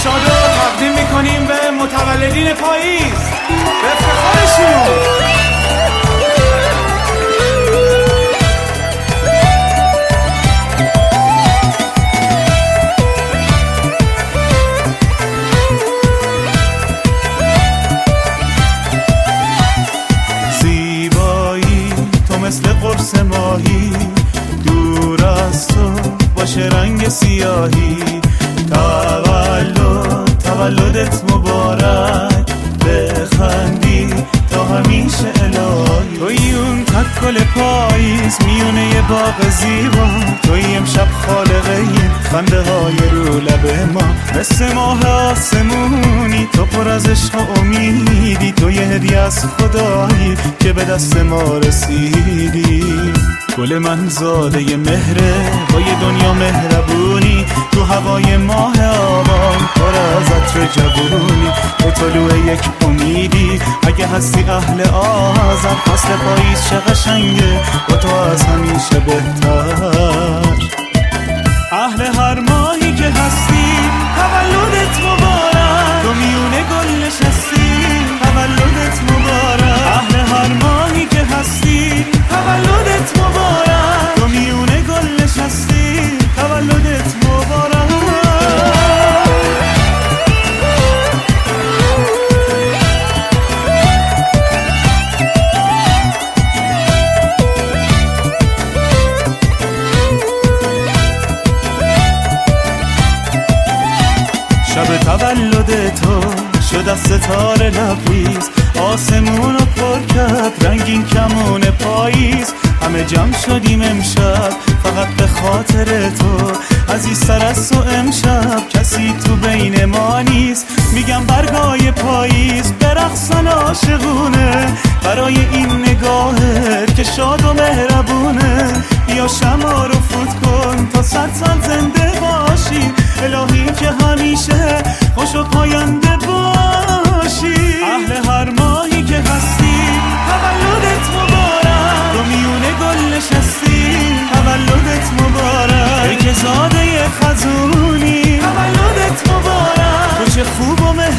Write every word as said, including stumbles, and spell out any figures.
شاد رو تقدیم میکنیم به متولدین پاییز به افتخارشون. مثل قرص ماهی دور از تو باشه رنگ سیاهی. تولد تولدت مبارک، بخندی تا همیشه الهی. توی اون تکل پاییز میونه یه باغ زیبا، توی امشب خالقه خنده های رو لب ما. مثل ماه آسمونی تو پر از عشق و امیدی، تو یه هدیه از خدایی که به دست ما رسیدی. گل من زاده ی مهره با یه دنیا مهربونی، تو هوای ماه آبان پر از عطر جوونی. تو طلوع یک امیدی اگه هستی اهل آذر، فصل پاییز چه قشنگه با تو از همیشه بهتر. اهل هر ماهی که هستی تولدت مبارک، تو میونه گل نشستی تولدت مبارک. اهل هر ماهی که هستی تولدت مبارک، تو میونه گل نشستی تولدت مبارک. شب تولد تو شد از ستاره لبریز، آسمون رو پر کرد رنگین کمون پاییز. همه جمع شدیم امشب فقط به خاطر تو، عزیزتر از تو امشب کسی تو بین ما نیست. میگم برگای پاییز برقصن عاشقونه، برای این نگاهت که شاد و مهربونه. یا شمع رو فوت کن تا صد سال زنده باشی، الهی که همیشه خوش و پاینده باش.